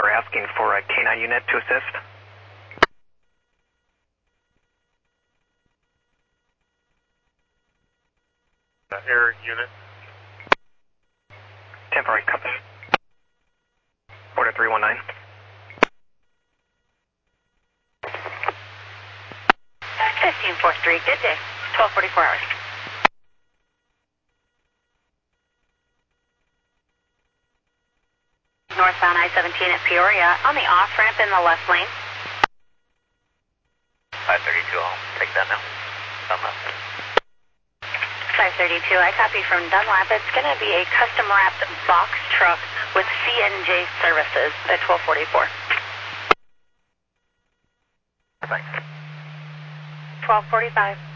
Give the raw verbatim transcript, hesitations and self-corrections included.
We're asking for a K nine unit to assist. Uh, air unit. Temporary compass. Order three one nine. fifteen four three, good day. twelve forty-four hours. Northbound I seventeen at Peoria on the off ramp in the left lane. five thirty-two, I'll take that now. Dunlap. five thirty-two, I copy from Dunlap. It's going to be a custom wrapped box truck with C N J services at twelve forty-four. Thanks. twelve forty-five.